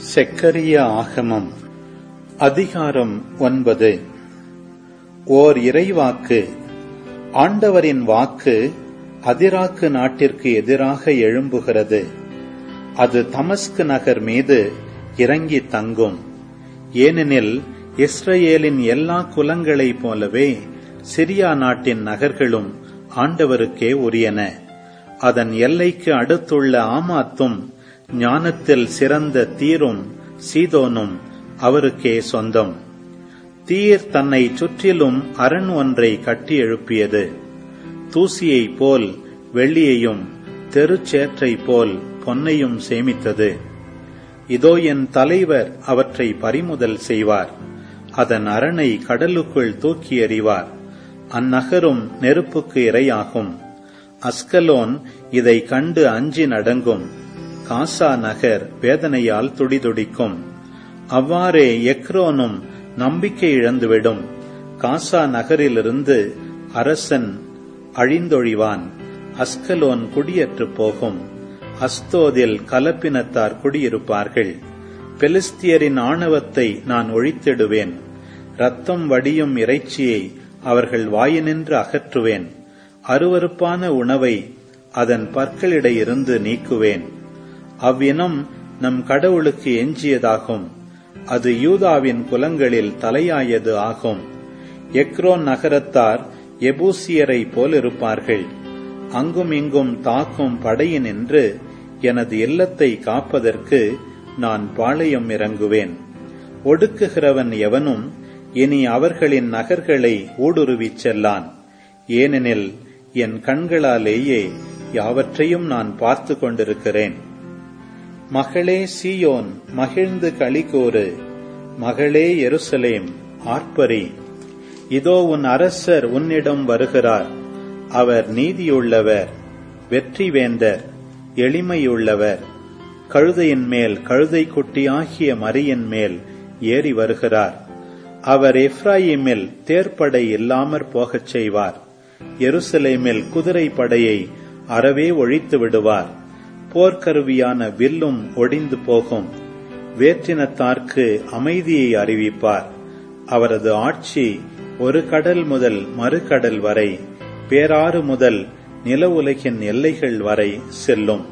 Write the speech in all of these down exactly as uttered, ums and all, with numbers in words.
செக்கரியா ஆகமம் அதிகாரம் ஒன்பது. ஓர் இறைவாக்கு. ஆண்டவரின் வாக்கு அதிராக்கு நாட்டிற்கு எதிராக எழும்புகிறது. அது தமஸ்கு நகர் மீது இறங்கி தங்கும். ஏனெனில் இஸ்ரவேலின் எல்லா குலங்களைப் போலவே சிரியா நாட்டின் நகர்களும் ஆண்டவருக்கே உரியன. அதன் எல்லைக்கு அடுத்துள்ள ஆமாத்தும் ஞானத்தில் சிறந்த தீரும் சீதோனும் அவருக்கே சொந்தம். தீர் தன்னை சுற்றிலும் அரண் ஒன்றை கட்டி எழுப்பியது. தூசியைப் போல் வெள்ளியையும் தெருச்சேற்றைப் போல் பொன்னையும் சேமித்தது. இதோ என் தலைவர் அவற்றை பறிமுதல் செய்வார். அதன் அரணை கடலுக்குள் தூக்கி எறிவார். அந்நகரும் நெருப்புக்கு இரையாகும். அஸ்கலோன் இதை கண்டு அஞ்சி நடங்கும். காசா நகர் வேதனையால் துடிதுடிக்கும். அவ்வாறே எக்ரோனும் நம்பிக்கை இழந்துவிடும். காசா நகரிலிருந்து அரசன் அழிந்தொழிவான். அஸ்கலோன் குடியற்று போகும். அஸ்தோதில் கலப்பினத்தார் குடியிருப்பார்கள். பெலிஸ்தியரின் ஆணவத்தை நான் ஒழித்திடுவேன். இரத்தம் வடியும் இறைச்சியை அவர்கள் வாயினின்று அகற்றுவேன். அருவருப்பான உணவை அதன் பற்களிடையிருந்து நீக்குவேன். அவ்வினம் நம் கடவுளுக்கு எஞ்சியதாகும். அது யூதாவின் குலங்களில் தலையாயது ஆகும். எக்ரோன் நகரத்தார் எபூசியரை போல் இருப்பார்கள். அங்கும் இங்கும் தாக்கும் படையினின்று எனது இல்லத்தை காப்பதற்கு நான் பாளையம் இறங்குவேன். ஒடுக்குகிறவன் எவனும் இனி அவர்களின் நகர்களை ஊடுருவிச் செல்லான். ஏனெனில் என் கண்களாலேயே யாவற்றையும் நான் பார்த்து கொண்டிருக்கிறேன். மகளே சீயோன், மகிழ்ந்து களிகூரு. மகளே எருசலேம், ஆர்ப்பரி. இதோ உன் அரசர் உன்னிடம் வருகிறார். அவர் நீதியுள்ளவர், வெற்றி வேந்தர், எளிமையுள்ளவர். கழுதையின் மேல் கழுதை குட்டியாகிய மரியின் மேல் ஏறி வருகிறார். அவர் எப்ராயிமில் தேர்ப்படை இல்லாமற் போகச் செய்வார். எருசலேமில் குதிரை படையை அறவே ஒழித்து விடுவார். போர்க்கருவியான வில்லும் ஒடிந்து போகும். வேற்றினத்தார்க்கு அமைதியை அறிவிப்பார். அவரது ஆட்சி ஒரு கடல் முதல் மறுகடல் வரை, பேராறு முதல் நில உலகின் எல்லைகள் வரை செல்லும்.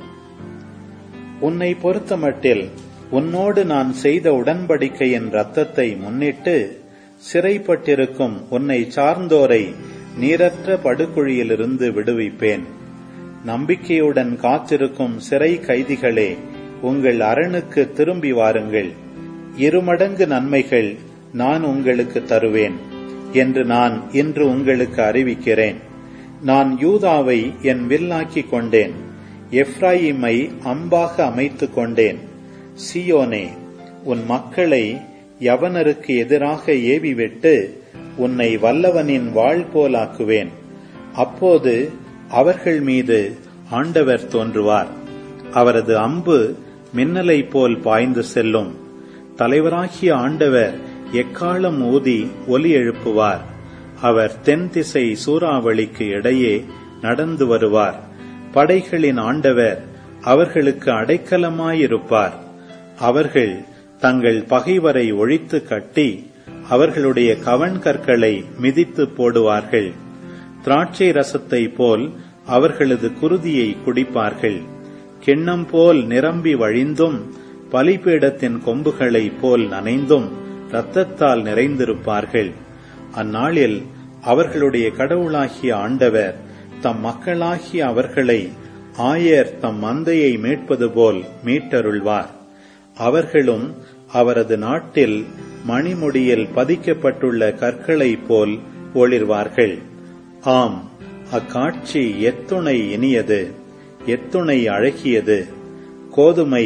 உன்னை பொறுத்தமட்டில் உன்னோடு நான் செய்த உடன்படிக்கையின் இரத்தத்தை முன்னிட்டு சிறைப்பட்டிருக்கும் உன்னை சார்ந்தோரை நீரற்ற படுகுழியிலிருந்து விடுவிப்பேன். நம்பிக்கையுடன் காத்திருக்கும் சிறை கைதிகளே, உங்கள் அரணுக்கு திரும்பி வாருங்கள். இருமடங்கு நன்மைகள் நான் உங்களுக்கு தருவேன் என்று நான் இன்று உங்களுக்கு அறிவிக்கிறேன். நான் யூதாவை என் வில்லாக்கிக் கொண்டேன். எப்ராயிமை அம்பாக அமைத்துக் கொண்டேன். சீயோனே, உன் மக்களை யவனருக்கு எதிராக ஏவிவிட்டு உன்னை வல்லவனின் வாள் போலாக்குவேன். அப்போது அவர்கள் மீது ஆண்டவர் தோன்றுவார். அவரது அம்பு மின்னலை போல் பாய்ந்து செல்லும். தலைவராகிய ஆண்டவர் எக்காலம் ஊதி ஒலி எழுப்புவார். அவர் தென் திசை சூறாவளிக்கு இடையே நடந்து வருவார். படைகளின் ஆண்டவர் அவர்களுக்கு அடைக்கலமாயிருப்பார். அவர்கள் தங்கள் பகைவரை ஒழித்து கட்டி அவர்களுடைய கவண் கற்களை மிதித்து போடுவார்கள். திராட்சை ரசத்தை போல் அவர்களது குருதியை குடிப்பார்கள். கிண்ணம் போல் நிரம்பி வழிந்தும் பலிபீடத்தின் கொம்புகளை போல் நனைந்தும் இரத்தத்தால் நிறைந்திருப்பார்கள். அந்நாளில் அவர்களுடைய கடவுளாகிய ஆண்டவர் தம் மக்களாகிய அவர்களை ஆயர் தம் மந்தையை மீட்பது போல் மீட்டருள்வார். அவர்களும் அவரது நாட்டில் மணிமுடியில் பதிக்கப்பட்டுள்ள கற்களைப் போல் ஒளிர்வார்கள். ஆம், அக்காட்சி எத்துணை இனியது, எத்துணை அழகியது! கோதுமை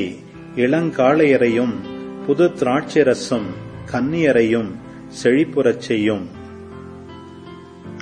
இளங்காளையரையும் புது திராட்சரசம் கன்னியரையும் செழிப்புறச் செய்யும்.